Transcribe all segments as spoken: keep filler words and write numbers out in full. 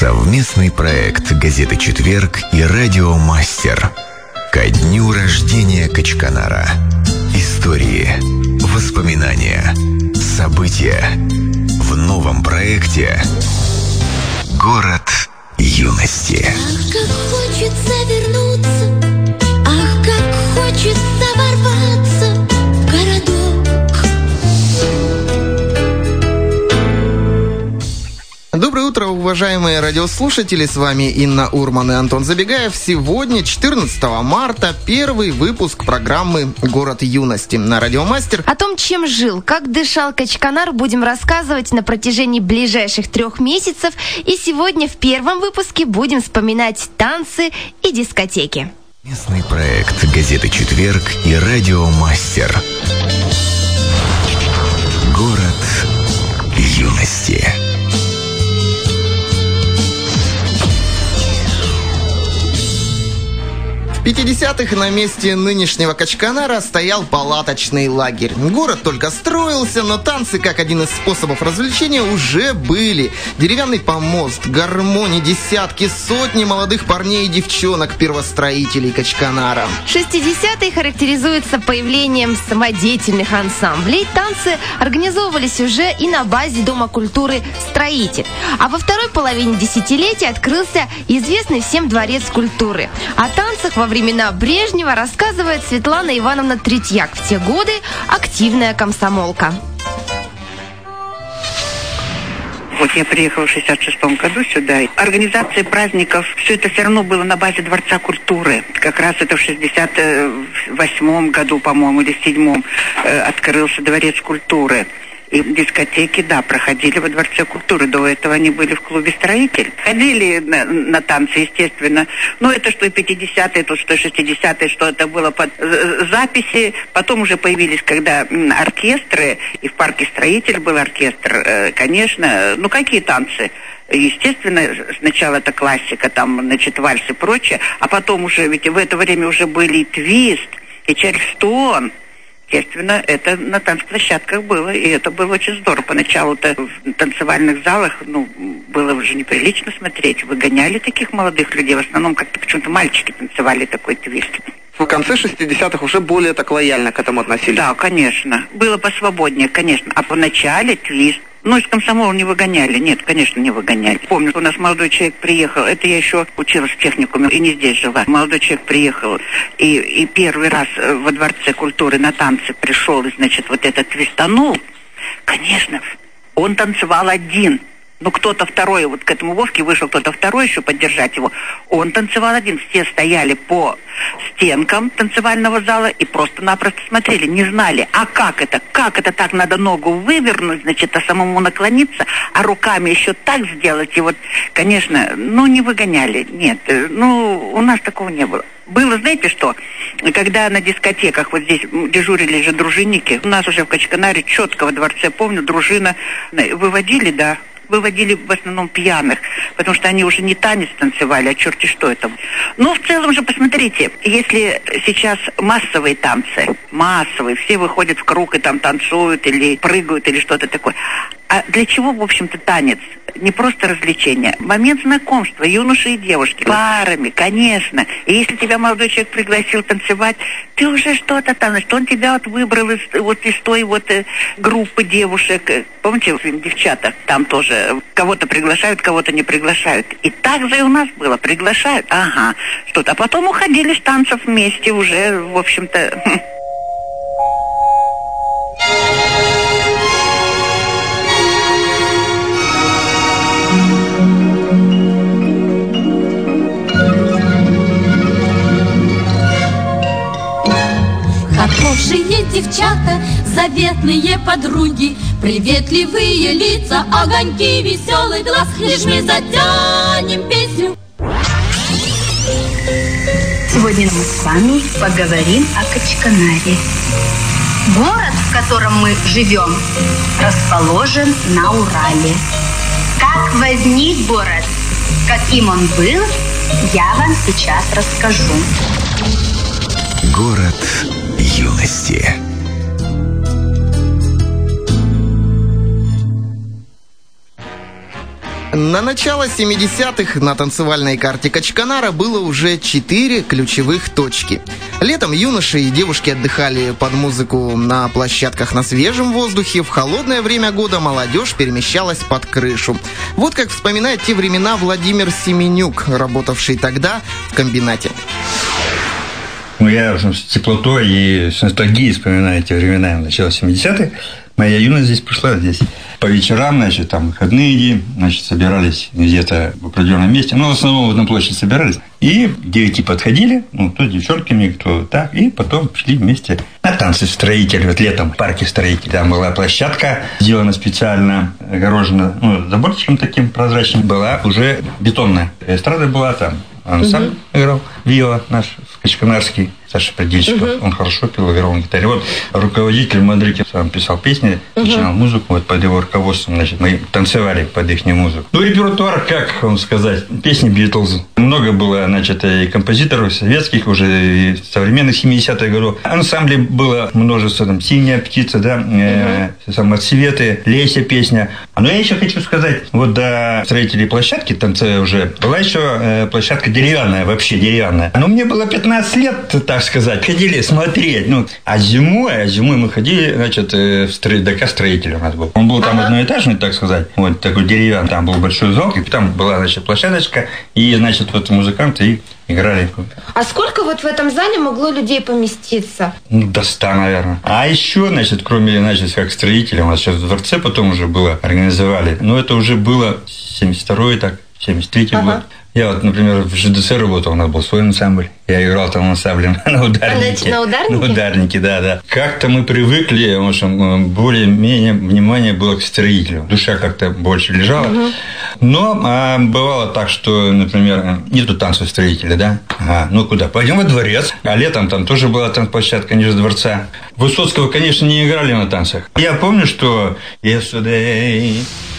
Совместный проект газеты «Четверг» и радио «Мастер». Ко дню рождения Качканара. Истории, воспоминания, события. В новом проекте «Город юности». Ах, как хочется вернуться, ах, как хочется ворваться в городок. Доброе утро, уважаемые радиослушатели, с вами Инна Урман и Антон Забегаев. Сегодня, четырнадцатого марта, первый выпуск программы «Город юности» на радио «Мастер». О том, чем жил, как дышал Качканар, будем рассказывать на протяжении ближайших трех месяцев. И сегодня в первом выпуске будем вспоминать танцы и дискотеки. Местный проект газеты «Четверг» и радио «Мастер». Город юности. В пятидесятых на месте нынешнего Качканара стоял палаточный лагерь. Город только строился, но танцы, как один из способов развлечения, уже были. Деревянный помост, гармони, десятки, сотни молодых парней и девчонок, первостроителей Качканара. шестидесятые характеризуются появлением самодеятельных ансамблей. Танцы организовывались уже и на базе Дома культуры «Строитель». А во второй половине десятилетия открылся известный всем Дворец культуры. О танцах во времена Брежнева рассказывает Светлана Ивановна Третьяк, в те годы активная комсомолка. Вот я приехала в шестьдесят шестом году сюда. Организация праздников, все это все равно было на базе Дворца культуры. Как раз это в шестьдесят восьмом году, по-моему, или седьмом э, открылся Дворец культуры. И дискотеки, да, проходили во Дворце культуры. До этого они были в клубе «Строитель». Ходили на, на танцы, естественно. Но это что и пятидесятые, то что и шестидесятые, что это было под э, записи. Потом уже появились, когда м, оркестры, и в парке «Строитель» был оркестр, э, конечно. Ну, какие танцы? Естественно, сначала это классика, там, значит, вальс и прочее. А потом уже, ведь в это время уже были и твист, и чарльстон. Естественно, это на танцплощадках было, и это было очень здорово. Поначалу-то в танцевальных залах, ну, было уже неприлично смотреть. Выгоняли таких молодых людей. В основном как-то почему-то мальчики танцевали такой твист. В конце шестидесятых уже более так лояльно к этому относились? Да, конечно. Было посвободнее, конечно. А поначале твист. Ну, из комсомола не выгоняли. Нет, конечно, не выгоняли. Помню, у нас молодой человек приехал. Это я еще училась в техникуме и не здесь жила. Молодой человек приехал. И, и первый раз во Дворце культуры на танцы пришел, и, значит, вот этот твистанул. Конечно, он танцевал один. Ну, кто-то второй, вот к этому Вовке вышел кто-то второй еще поддержать его. Он танцевал один. Все стояли по стенкам танцевального зала и просто-напросто смотрели, не знали, а как это, как это так надо ногу вывернуть, значит, а самому наклониться, а руками еще так сделать. И вот, конечно, ну, не выгоняли, нет, ну, у нас такого не было. Было, знаете что, когда на дискотеках, вот здесь дежурили же дружинники, у нас уже в Качканаре четко во дворце, помню, дружина выводили, да, выводили в основном пьяных, потому что они уже не танец танцевали, а черти что это. Ну, в целом же, посмотрите, если сейчас массовые танцы, массовые, все выходят в круг и там танцуют или прыгают или что-то такое. А для чего, в общем-то, танец? Не просто развлечение. Момент знакомства юноши и девушки. Парами, конечно. И если тебя молодой человек пригласил танцевать, ты уже что-то там, что он тебя вот выбрал из, вот из той вот э, группы девушек. Помните, фильм «Девчата»? Там тоже кого-то приглашают, кого-то не приглашают. И так же и у нас было. Приглашают. Ага. Что-то. А потом уходили с танцев вместе уже, в общем-то... Хорошие девчата, заветные подруги, приветливые лица, огоньки, веселый глаз. Лишь мы затянем песню. Сегодня мы с вами поговорим о Качканаре. Город, в котором мы живем, расположен на Урале. Как возник город, каким он был, я вам сейчас расскажу. Город юности. На начало семидесятых на танцевальной карте Качканара было уже четыре ключевых точки. Летом юноши и девушки отдыхали под музыку на площадках на свежем воздухе. В холодное время года молодежь перемещалась под крышу. Вот как вспоминает те времена Владимир Семенюк, работавший тогда в комбинате. Ну, я с теплотой и с ностальгией вспоминаю эти времена начала семидесятых. Моя юность здесь прошла, здесь по вечерам, значит, там выходные дни, значит, собирались где-то в определенном месте, ну, в основном на площади собирались, и девочки подходили, ну, кто с девчонками, кто так, и потом шли вместе на танцы строителей, вот летом в парке строителей. Там была площадка, сделана специально, огорожена, ну, заборчиком таким прозрачным, была уже бетонная. Эстрада была там, ансамбль угу. играл, виола наш, качканарский, Саша Предельщиков, угу. он хорошо пел, играл на гитаре. Вот руководитель Мадрике сам писал песни, угу. начинал музыку, вот под его руководством, значит, мы танцевали под их музыку. Ну, репертуар, как вам сказать, песни Битлз. Много было, значит, и композиторов советских, уже и современных семидесятых годов. Ансамблей было множество, там, «Синяя птица», да, угу. э, «Самоцветы», «Леся» песня. Но я еще хочу сказать, вот до строителей площадки, танцы уже, была еще э, площадка деревянная, вообще деревянная. Но мне было пятнадцать лет, так сказать, ходили смотреть. Ну, а зимой, а зимой мы ходили, значит, в строй, ДК строитель у нас был. Он был там ага. одноэтажный, так сказать, вот такой деревянный. Там был большой зал, и там была, значит, площадочка, и, значит, вот музыканты и играли. А сколько вот в этом зале могло людей поместиться? Ну, до ста, наверное. А еще, значит, кроме, значит, как строители, у нас сейчас в дворце потом уже было, организовали. Но это уже было семьдесят второй, так, семьдесят третий ага. год. Я вот, например, в ЖДС работал, у нас был свой ансамбль. Я играл там ансамблем на ударнике. На ударнике? На ударнике, да, да. Как-то мы привыкли, в общем, более-менее внимание было к строителю. Душа как-то больше лежала. Угу. Но а, бывало так, что, например, нету танцев строителя, да? А, ну куда? Пойдем во дворец. А летом там тоже была танцплощадка ниже дворца. Высоцкого, конечно, не играли на танцах. Я помню, что yesterday...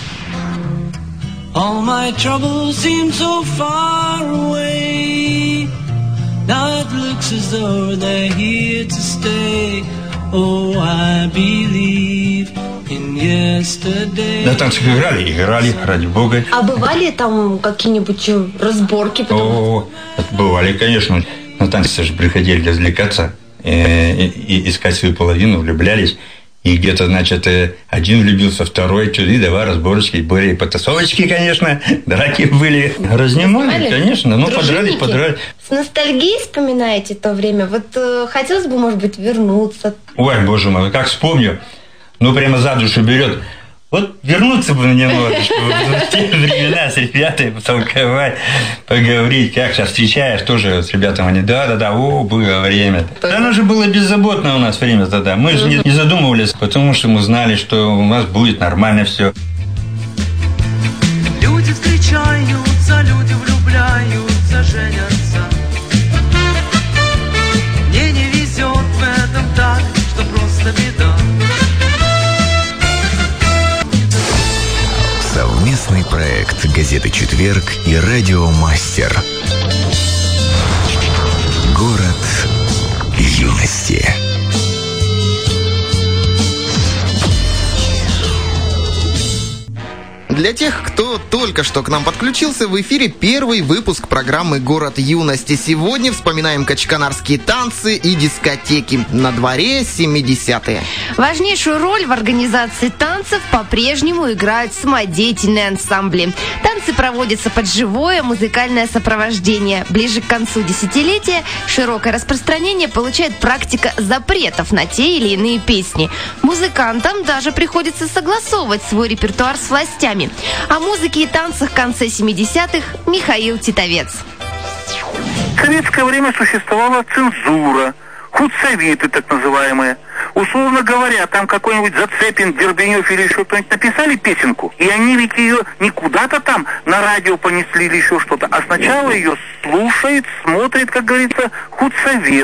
All my troubles seem so far away. Now it looks as though they're here to stay. Oh, I believe in yesterday. На танцах играли, играли, ради бога. А бывали там какие-нибудь разборки? Потом? О, бывали, конечно. На танцы же приходили развлекаться, и, и, и искать свою половину, влюблялись. И где-то, значит, один влюбился, второй, и давай разборочки, были потасовочки, конечно, драки были. Разнимали, конечно, ну, подрались, подрались. С ностальгией вспоминаете то время? Вот э, хотелось бы, может быть, вернуться. Ой, боже мой, как вспомню, ну, прямо за душу берет. Вот вернуться бы немножечко в те времена с ребятами, потолковать, поговорить, как сейчас встречаешь тоже с ребятами, они, да-да-да, о, было время. Оно же было беззаботное у нас время тогда, мы же не задумывались, потому что мы знали, что у нас будет нормально все. Люди встречаются, люди влюбляются, женятся. Мне не везет в этом так, что просто беда. Совместный проект газеты «Четверг» и радио «Мастер». Город юности. Для тех, кто только что к нам подключился, в эфире первый выпуск программы «Город юности». Сегодня вспоминаем качканарские танцы и дискотеки. На дворе семидесятые. Важнейшую роль в организации танцев по-прежнему играют самодеятельные ансамбли. Танцы проводятся под живое музыкальное сопровождение. Ближе к концу десятилетия широкое распространение получает практика запретов на те или иные песни. Музыкантам даже приходится согласовывать свой репертуар с властями. О музыке и танцах в конце семидесятых Михаил Титовец. В советское время существовала цензура, худсоветы так называемые. Условно говоря, там какой-нибудь Зацепин, Дербенев или еще кто-нибудь написали песенку, и они ведь ее не куда-то там на радио понесли или еще что-то, а сначала ее слушает, смотрит, как говорится, худсовет.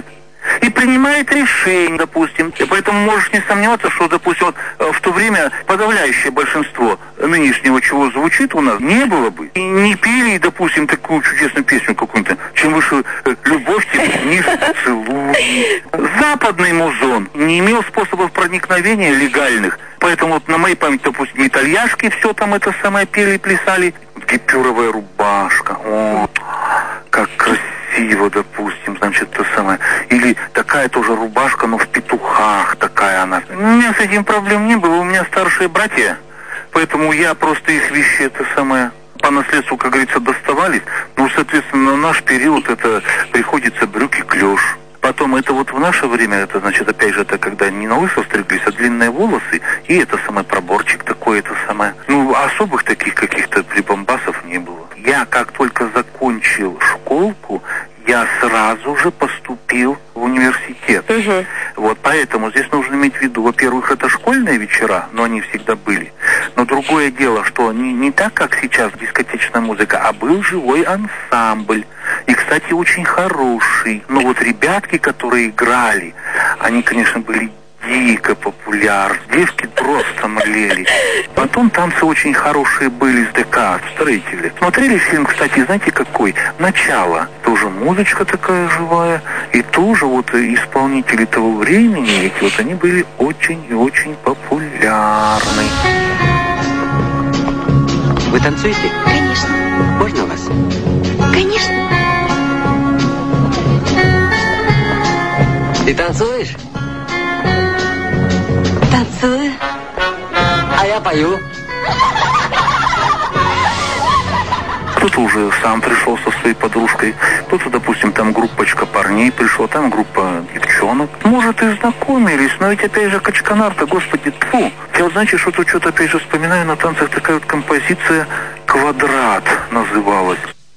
и принимает решение, допустим. И поэтому можешь не сомневаться, что, допустим, вот, в то время подавляющее большинство нынешнего, чего звучит у нас, не было бы. И не пели, допустим, такую чудесную песню какую-то, чем выше э, любовь тебе ниже целуй. Западный музон не имел способов проникновения легальных. Поэтому вот на моей памяти, допустим, итальяшки все там это самое пели и плясали. Гипюровая рубашка. О, как красиво, допустим, значит, то самое. Или такая тоже рубашка, но в петухах такая она. У меня с этим проблем не было, у меня старшие братья. Поэтому я просто их вещи, это самое, по наследству, как говорится, доставались. Ну, соответственно, на наш период это приходится брюки-клёш. Потом это вот в наше время, это значит, опять же, это когда не на лысо стриглись, а длинные волосы, и это самый проборчик такой, это самое. Ну, особых таких каких-то прибамбасов не было. Я как только закончил школку, я сразу же поступил в университет. Угу. Вот поэтому здесь нужно иметь в виду, во-первых, это школьные вечера, но они всегда были. Но другое дело, что не, не так, как сейчас дискотечная музыка, а был живой ансамбль. И, кстати, очень хороший. Но вот ребятки, которые играли, они, конечно, были дико популярны. Девки просто млели. Потом танцы очень хорошие были с ДК, строители. Смотрели фильм, кстати, знаете какой? «Начало». Тоже музычка такая живая. И тоже вот исполнители того времени, эти вот они были очень и очень популярны. Вы танцуете? Конечно. Можно вас? Конечно. Ты танцуешь? Танцую. А я пою. Кто-то уже сам пришел со своей подружкой, кто-то, допустим, там группочка парней пришла, там группа девчонок. Может, и знакомились, но ведь, опять же, Качканар-то, господи, тьфу. Я вот, знаете, что-то, что-то, опять же, вспоминаю на танцах, такая вот композиция «Квадрат» называлась.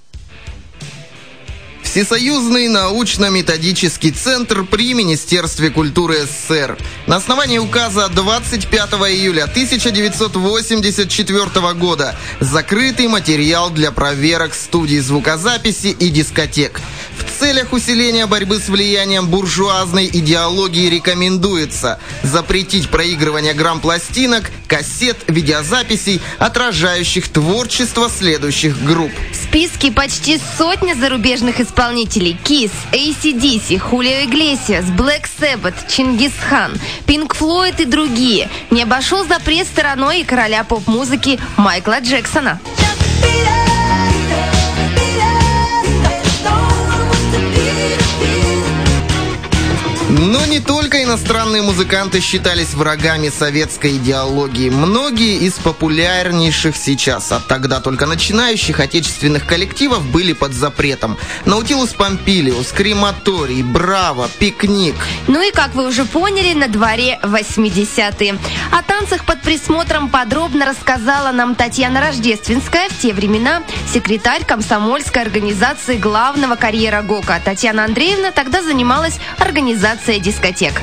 Всесоюзный научно-методический центр при Министерстве культуры СССР. На основании указа двадцать пятого июля тысяча девятьсот восемьдесят четвёртого года закрытый материал для проверок студий звукозаписи и дискотек. В целях усиления борьбы с влиянием буржуазной идеологии рекомендуется запретить проигрывание грамм-пластинок, кассет, видеозаписей, отражающих творчество следующих групп. В списке почти сотня зарубежных исполнителей: Kiss, эй си ди си, Хулио Иглесиас, Black Sabbath, Чингисхан, Pink Floyd и другие. Не обошел запрет стороной и короля поп-музыки Майкла Джексона. Но не только иностранные музыканты считались врагами советской идеологии. Многие из популярнейших сейчас, а тогда только начинающих отечественных коллективов были под запретом. Наутилус Помпилиус, Крематорий, Браво, Пикник. Ну и, как вы уже поняли, на дворе восьмидесятые. О танцах под присмотром подробно рассказала нам Татьяна Рождественская, в те времена секретарь комсомольской организации главного карьера ГОКа. Татьяна Андреевна тогда занималась организацией дискотек.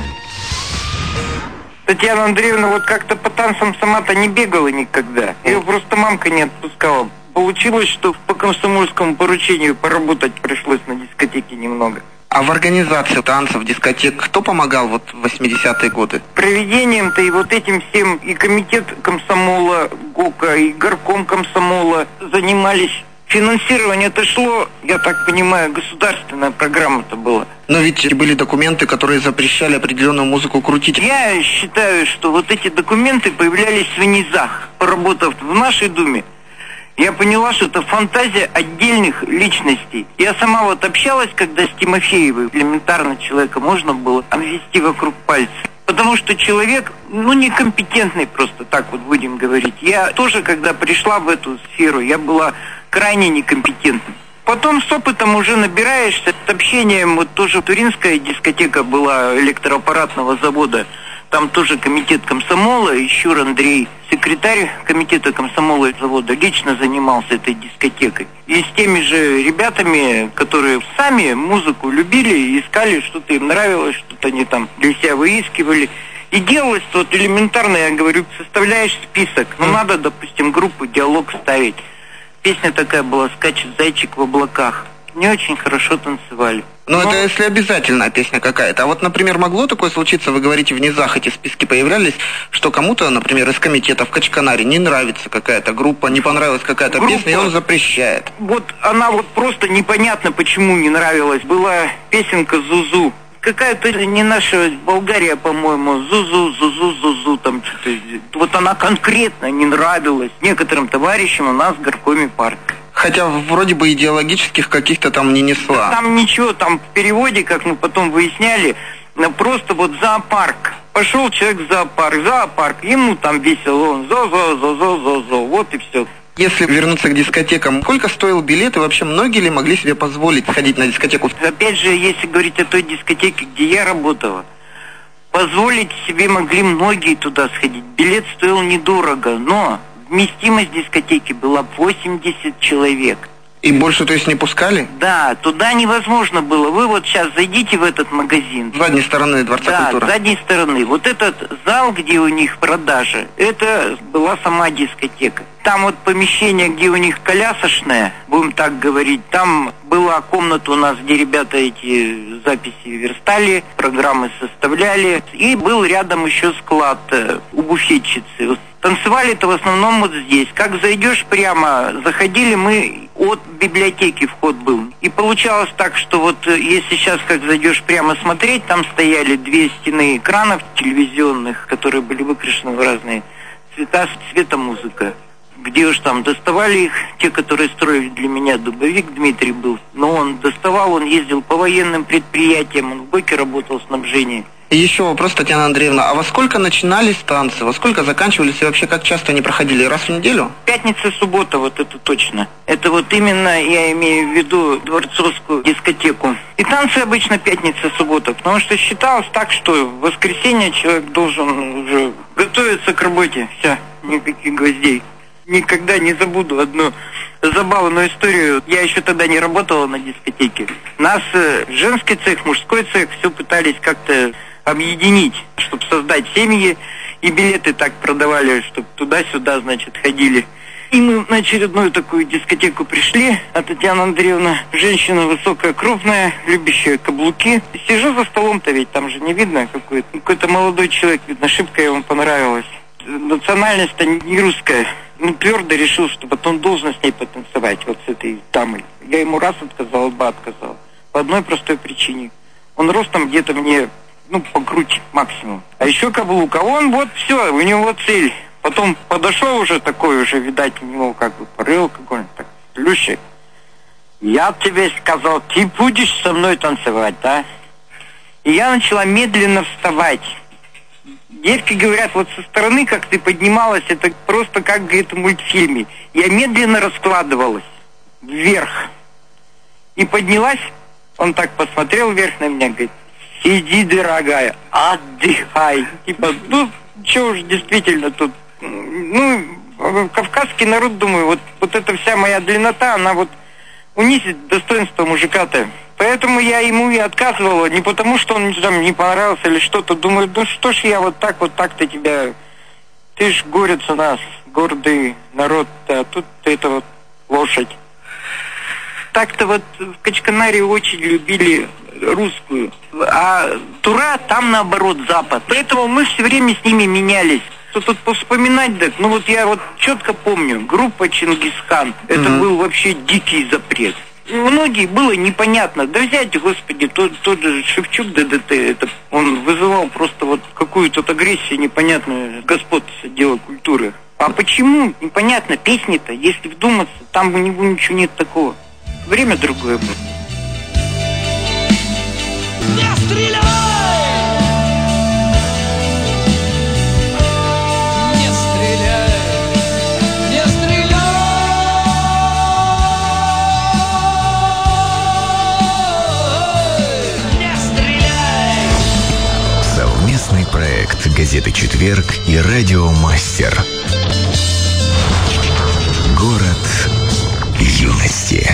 Татьяна Андреевна вот как-то по танцам сама-то не бегала никогда. Ее просто мамка не отпускала. Получилось, что по комсомольскому поручению поработать пришлось на дискотеке немного. А в организации танцев, дискотек кто помогал вот в восьмидесятые годы? Проведением-то и вот этим всем и комитет комсомола ГОКа, и горком комсомола занимались. Финансирование-то шло, я так понимаю, государственная программа-то была. Но ведь были документы, которые запрещали определенную музыку крутить. Я считаю, что вот эти документы появлялись в низах. Поработав в нашей Думе, я поняла, что это фантазия отдельных личностей. Я сама вот общалась, когда с Тимофеевой, элементарно человека можно было обвести вокруг пальца. Потому что человек, ну, некомпетентный просто, так вот будем говорить. Я тоже, когда пришла в эту сферу, я была крайне некомпетентна. Потом с опытом уже набираешься. С общением, вот тоже туринская дискотека была электроаппаратного завода. Там тоже комитет комсомола, Ищур Андрей, секретарь комитета комсомола и завода, лично занимался этой дискотекой. И с теми же ребятами, которые сами музыку любили, искали, что-то им нравилось, что-то они там для себя выискивали. И делалось вот элементарно, я говорю, составляешь список. Ну, надо, допустим, группу «Диалог» ставить. Песня такая была «Скачет зайчик в облаках». Не очень хорошо танцевали. Ну, это если обязательная песня какая-то. А вот, например, могло такое случиться, вы говорите, в низах эти списки появлялись, что кому-то, например, из комитета в Качканаре не нравится какая-то группа, не понравилась какая-то Группа, песня, и он запрещает. Вот она вот просто непонятно, почему не нравилась. Была песенка «Зузу». Какая-то не наша Болгария, по-моему, «Зузу, Зузу, Зузу», там что-то. Вот она конкретно не нравилась некоторым товарищам у нас в горкоме партии. Хотя вроде бы идеологических каких-то там не несла. Там ничего, там в переводе, как мы потом выясняли, просто вот зоопарк. Пошел человек в зоопарк, зоопарк, ему там весело, он зо-зо-зо-зо-зо-зо, вот и все. Если вернуться к дискотекам, сколько стоил билет и вообще многие ли могли себе позволить сходить на дискотеку? Опять же, если говорить о той дискотеке, где я работала, позволить себе могли многие туда сходить. Билет стоил недорого, но вместимость дискотеки была восемьдесят человек. И больше, то есть, не пускали? Да, туда невозможно было. Вы вот сейчас зайдите в этот магазин. С задней стороны Дворца да, культуры. Да, с задней стороны. Вот этот зал, где у них продажа, это была сама дискотека. Там вот помещение, где у них колясочное, будем так говорить, там была комната у нас, где ребята эти записи верстали, программы составляли. И был рядом еще склад у буфетчицы. Танцевали-то в основном вот здесь. Как зайдешь прямо, заходили мы, от библиотеки вход был. И получалось так, что вот если сейчас как зайдешь прямо смотреть, там стояли две стены экранов телевизионных, которые были выкрашены в разные цвета, светомузыка. Где уж там доставали их, те, которые строили для меня, Дубовик Дмитрий был. Но он доставал, он ездил по военным предприятиям, он в БОКе работал в снабжении. И еще вопрос, Татьяна Андреевна, а во сколько начинались танцы, во сколько заканчивались и вообще как часто они проходили, раз в неделю? Пятница, суббота, вот это точно. Это вот именно я имею в виду дворцовскую дискотеку. И танцы обычно пятница, суббота, потому что считалось так, что в воскресенье человек должен уже готовиться к работе, все, никаких гвоздей. Никогда не забуду одну забавную историю. Я еще тогда не работала на дискотеке. Нас э, женский цех, мужской цех, все пытались как-то объединить, чтобы создать семьи. И билеты так продавали, чтобы туда-сюда, значит, ходили. И мы на очередную такую дискотеку пришли. А Татьяна Андреевна, женщина высокая, крупная, любящая каблуки. Сижу за столом-то, ведь там же не видно какой-то. Какой-то молодой человек, видно, шибко ему понравилось. Национальность-то не русская. Ну, твердо решил, что потом должен с ней потанцевать, вот с этой дамой. Я ему раз отказал, два отказал. По одной простой причине. Он ростом где-то мне, ну, по грудь максимум. А еще каблук. А он вот все, у него цель. Потом подошел уже такой, уже, видать, у него как бы порыл какой-нибудь так. Лющик, я тебе сказал, ты будешь со мной танцевать, да? И я начала медленно вставать. Девки говорят, вот со стороны, как ты поднималась, это просто как, говорит, в мультфильме. Я медленно раскладывалась вверх. И поднялась, он так посмотрел вверх на меня, говорит, сиди, дорогая, отдыхай. Типа, ну, что уж действительно тут. Ну, кавказский народ, думаю, вот, вот эта вся моя длиннота, она вот унизит достоинство мужика-то. Поэтому я ему и отказывала, не потому, что он там не понравился или что-то. Думаю, ну что ж я вот так, вот так-то тебя... Ты ж горец у нас, гордый народ, а тут это вот лошадь. Так-то вот в Качканаре очень любили русскую, а Тура там наоборот Запад. Поэтому мы все время с ними менялись. Что тут повспоминать, так, ну вот я вот четко помню, группа Чингисхан, это mm-hmm. был вообще дикий запрет. Многие было непонятно. Да взять, господи, тот, тот же Шевчук ДДТ, это, он вызывал просто вот какую-то агрессию непонятную господ отдела культуры. А почему? Непонятно. Песни-то, если вдуматься, там у него ничего нет такого. Время другое было. Не стреляй! Проект газеты «Четверг» и радио «Мастер». Город юности.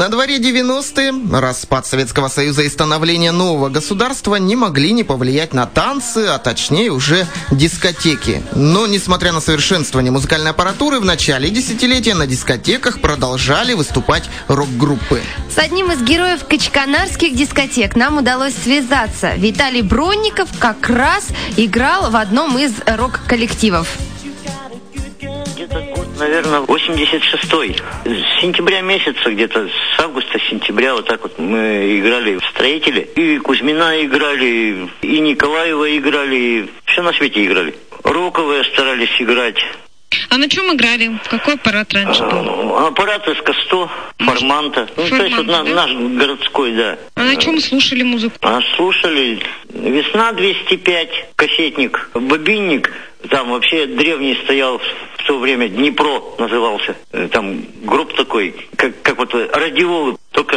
На дворе девяностые. Распад Советского Союза и становление нового государства не могли не повлиять на танцы, а точнее уже дискотеки. Но, несмотря на совершенствование музыкальной аппаратуры, в начале десятилетия на дискотеках продолжали выступать рок-группы. С одним из героев качканарских дискотек нам удалось связаться. Виталий Бронников как раз играл в одном из рок-коллективов. Где-то год, наверное, восемьдесят шестой. С сентября месяца, где-то с августа-сентября, вот так вот мы играли в «Строителе». И Кузьмина играли, и Николаева играли, все на свете играли. Роковые старались играть. А на чем играли? Какой аппарат раньше был? Аппарат эс ка сто, Форманта. Ну, то есть вот на, да? наш городской, да. А на чем слушали музыку? А слушали «Весна двести пять», кассетник, бобинник. Там вообще древний стоял в то время, Днепро назывался. Там гроб такой, как, как вот радиолы, только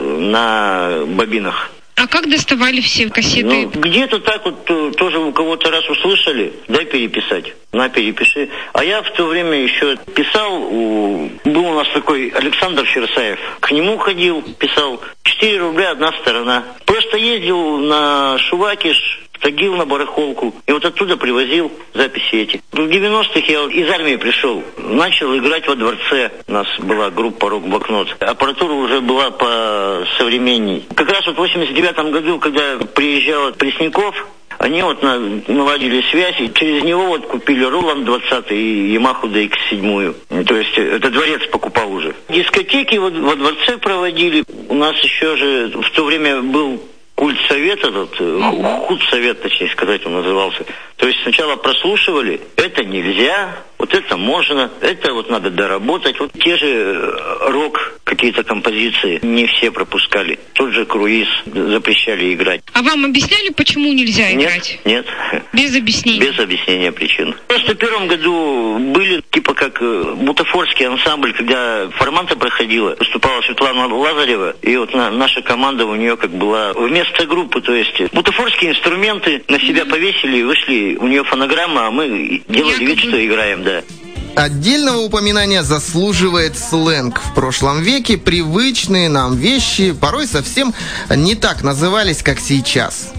на бобинах. А как доставали все кассеты? Ну, где-то так вот тоже у кого-то раз услышали, дай переписать, на, перепиши. А я в то время еще писал, у... был у нас такой Александр Ферсаев, к нему ходил, писал, четыре рубля одна сторона. Просто ездил на Шувакиш, в Тагил на барахолку, и вот оттуда привозил записи эти. В девяностых я из армии пришел, начал играть во дворце. У нас была группа «Рок-блокнот». Аппаратура уже была посовременней. Как раз вот в восемьдесят девятом году, когда приезжал Пресняков, они вот на, наладили связь, и через него вот купили Роланд двадцатый и Ямаху дэ икс семь. То есть это дворец покупал уже. Дискотеки вот во дворце проводили. У нас еще же в то время был культсовет этот, худсовет, точнее сказать, он назывался. То есть сначала прослушивали, это нельзя, вот это можно, это вот надо доработать. Вот те же рок, какие-то композиции не все пропускали. Тот же круиз запрещали играть. А вам объясняли, почему нельзя нет, играть? Нет. Без объяснений? Без объяснения причин. Просто в первом году были типа как бутафорский ансамбль, когда Форманта проходила, выступала Светлана Лазарева, и вот на, наша команда у нее как была вместо группы, то есть бутафорские инструменты на себя повесили и вышли, у нее фонограмма, а мы делали вид, что играем, да. Отдельного упоминания заслуживает сленг. В прошлом веке привычные нам вещи порой совсем не так назывались, как сейчас.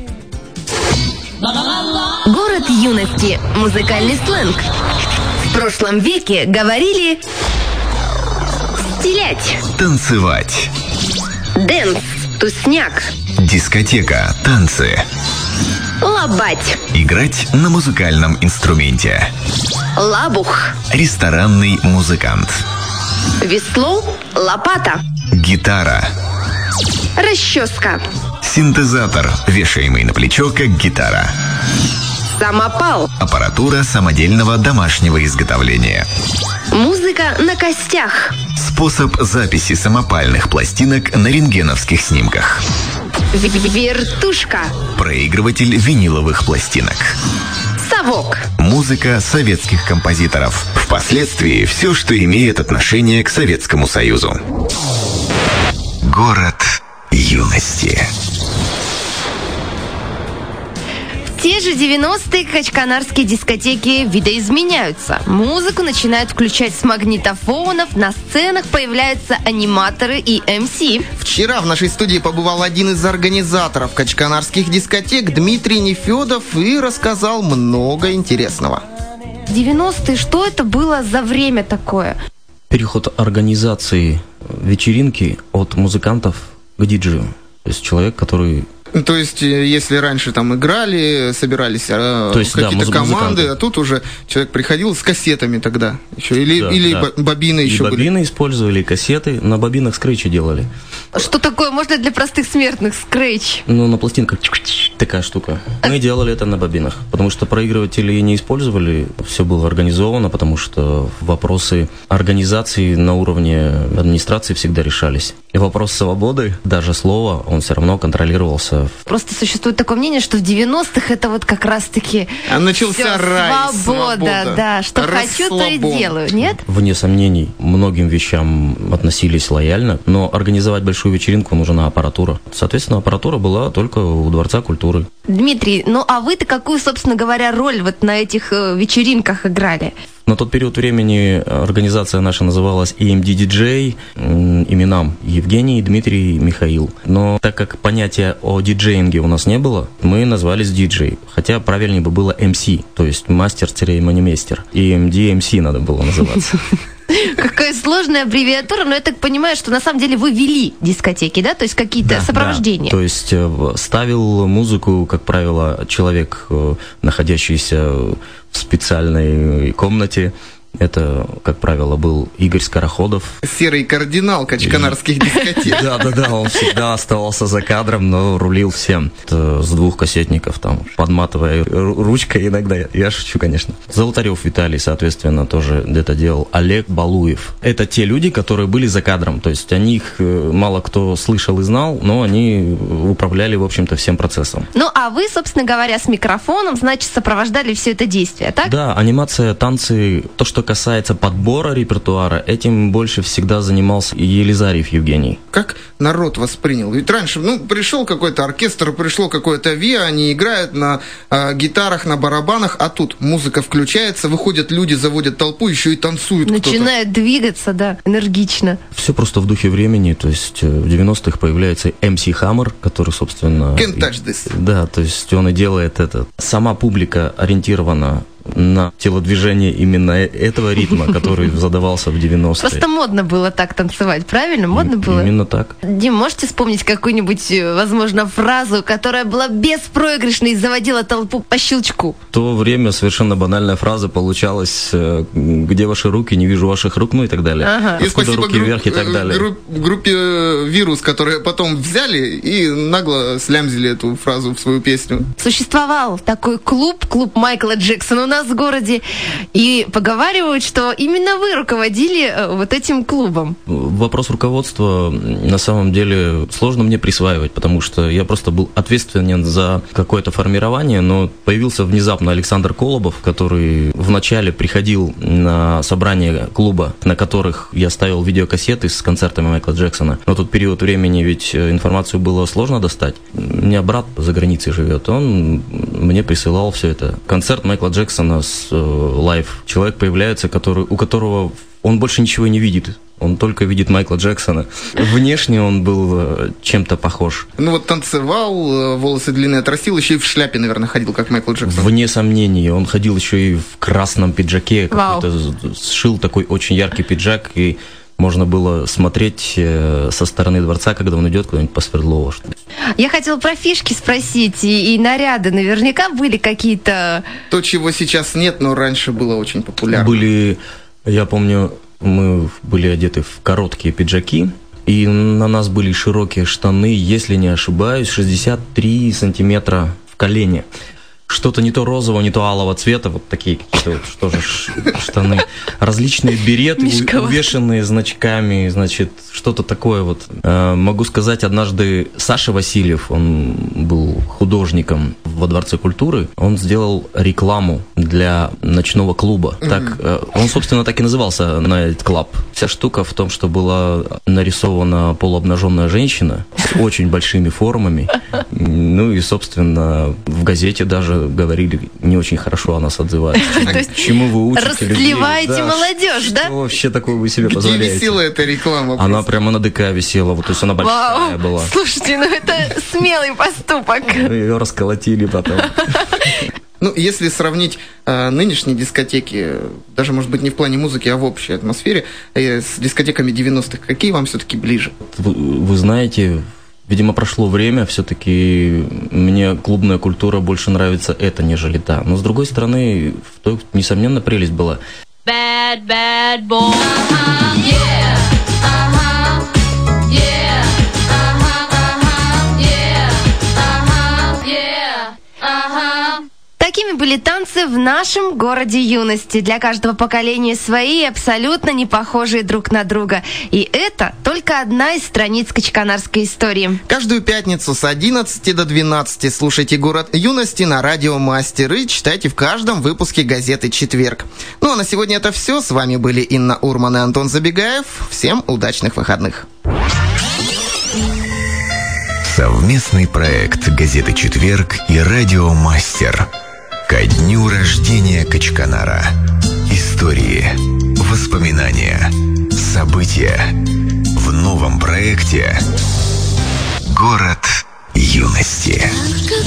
Город юности. Музыкальный сленг. В прошлом веке говорили «стилять», Танцевать. «дэнс», «тусняк», Дискотека. Танцы. «лабать», Играть на музыкальном инструменте. «лабух», Ресторанный музыкант. «весло», «лопата», Гитара. «расческа», Синтезатор, вешаемый на плечо, как гитара. «самопал», Аппаратура самодельного домашнего изготовления. «музыка на костях», Способ записи самопальных пластинок на рентгеновских снимках. «вертушка», Проигрыватель виниловых пластинок. «совок», Музыка советских композиторов. Впоследствии все, что имеет отношение к Советскому Союзу. Город юности. В те же девяностые качканарские дискотеки видоизменяются. Музыку начинают включать с магнитофонов, на сценах появляются аниматоры и эм си. Вчера в нашей студии побывал один из организаторов качканарских дискотек Дмитрий Нефедов и рассказал много интересного. девяностые, что это было за время такое? Переход организации вечеринки от музыкантов к диджею. То есть человек, который... То есть, если раньше там играли, собирались То есть, какие-то да, команды, музыканты. а тут уже человек приходил с кассетами тогда еще, или, Да, или да. бобины И еще были. бобины использовали, и кассеты. На бобинах скретчи делали. Что такое? Можно для простых смертных скретч? Ну, на пластинках такая штука. Мы делали это на бобинах, потому что проигрыватели не использовали. Все было организовано, потому что вопросы организации на уровне администрации всегда решались. И вопрос свободы, даже слова, он все равно контролировался. Просто существует такое мнение, что в девяностых это вот как раз-таки А начался всё, рай, свобода, свобода, да, что хочу, то и расслабон. делаю, нет? Вне сомнений, многим вещам относились лояльно, но организовать большую вечеринку нужна аппаратура. Соответственно, аппаратура была только у Дворца культуры. Дмитрий, ну а вы-то какую, собственно говоря, роль вот на этих э, вечеринках играли? На тот период времени организация наша называлась и эм ди ди джей, именам Евгений, Дмитрий, Михаил. Но так как понятия о диджеинге у нас не было, мы назвались диджей. Хотя правильнее бы было эм си, то есть мастер-манимейстер. И эм ди эм си надо было называться. Какая сложная аббревиатура, но я так понимаю, что на самом деле вы вели дискотеки, да? То есть какие-то да, сопровождения. Да. То есть ставил музыку, как правило, человек, находящийся в специальной комнате. Это, как правило, был Игорь Скороходов. Серый кардинал качканарских дискотек. Да-да-да, он всегда оставался за кадром, но рулил всем. С двух кассетников, там, подматывая ручкой иногда. Я шучу, конечно. Золотарев Виталий, соответственно, тоже где-то делал. Олег Балуев. Это те люди, которые были за кадром. То есть о них мало кто слышал и знал, но они управляли, в общем-то, всем процессом. Ну, а вы, собственно говоря, с микрофоном, значит, сопровождали все это действие, так? Да, анимация, танцы, то, что касается подбора репертуара, этим больше всегда занимался Елизарьев Евгений. Как народ воспринял? Ведь раньше, ну, пришел какой-то оркестр, пришло какое-то ВИА, они играют на э, гитарах, на барабанах, а тут музыка включается, выходят люди, заводят толпу, еще и танцуют. Начинают кто-то двигаться, да, энергично. Все просто в духе времени, то есть в девяностых появляется эм си Hammer, который, собственно... Can't touch this. Да, то есть он и делает это. Сама публика ориентирована на телодвижение именно этого ритма, который задавался в девяностые. Просто модно было так танцевать, правильно? Модно было? Именно так. Дим, можете вспомнить какую-нибудь, возможно, фразу, которая была беспроигрышной и заводила толпу по щелчку? В то время совершенно банальная фраза получалась: где ваши руки, не вижу ваших рук, ну и так далее. Ага. И спасибо руки групп, вверх и так далее. Групп, группе «Вирус», которые потом взяли и нагло слямзили эту фразу в свою песню. Существовал такой клуб, клуб Майкла Джексона у нас в городе, и поговаривают, что именно вы руководили вот этим клубом. Вопрос руководства на самом деле сложно мне присваивать, потому что я просто был ответственен за какое-то формирование, но появился внезапно Александр Колобов, который вначале приходил на собрания клуба, на которых я ставил видеокассеты с концертами Майкла Джексона. Но тот период времени ведь информацию было сложно достать. У меня брат за границей живет, он мне присылал все это. Концерт Майкла Джексона с лайв. Человек появляется, который, у которого он больше ничего не видит. Он только видит Майкла Джексона. Внешне он был чем-то похож. Ну вот танцевал, волосы длинные отрастил, еще и в шляпе, наверное, ходил, как Майкл Джексон. Вне сомнений. Он ходил еще и в красном пиджаке. Какой-то, сшил такой очень яркий пиджак, и можно было смотреть со стороны дворца, когда он идет куда-нибудь по Свердлову. Я хотела про фишки спросить, и, и наряды. Наверняка были какие-то... То, чего сейчас нет, но раньше было очень популярно. Были, я помню, мы были одеты в короткие пиджаки, и на нас были широкие штаны, если не ошибаюсь, шестьдесят три сантиметра в колене. Что-то не то розового, не то алого цвета, вот такие какие-то вот, что же штаны. Различные береты, Мишка, увешанные значками, значит, что-то такое вот. Э, могу сказать, однажды Саша Васильев, он был художником во Дворце культуры, он сделал рекламу для ночного клуба. Mm-hmm. Так, э, он, собственно, так и назывался Night Club. Вся штука в том, что была нарисована полуобнаженная женщина с очень большими формами. Ну и, собственно, в газете даже говорили, не очень хорошо о нас отзывались. Чему вы учите людей? Расливаете молодежь, да? Что вообще такое вы себе позволяете? Где висела эта реклама? Она прямо на ДК висела, вот, то есть она большая была. Слушайте, ну это смелый поступок. Ее расколотили потом. Ну, если сравнить э, нынешние дискотеки, даже, может быть, не в плане музыки, а в общей атмосфере, э, с дискотеками девяностых, какие вам все-таки ближе? Вы, вы знаете... Видимо, прошло время, все-таки мне клубная культура больше нравится это, нежели та. Но, с другой стороны, в той, несомненно, прелесть была. Bad, bad boy. Uh-huh, yeah. Uh-huh, yeah. Uh-huh, uh-huh, yeah. Uh-huh, yeah. Uh-huh. Такими были танцы в нашем городе юности. Для каждого поколения свои, абсолютно не похожие друг на друга. И это только одна из страниц качканарской истории. Каждую пятницу с одиннадцати до двенадцати слушайте «Город юности» на радио Мастер и читайте в каждом выпуске газеты «Четверг». Ну а на сегодня это все. С вами были Инна Урман и Антон Забегаев. Всем удачных выходных. Совместный проект газеты «Четверг» и радио Мастер ко дню рождения Качканара. История Истории, воспоминания, события. В новом проекте «Город юности».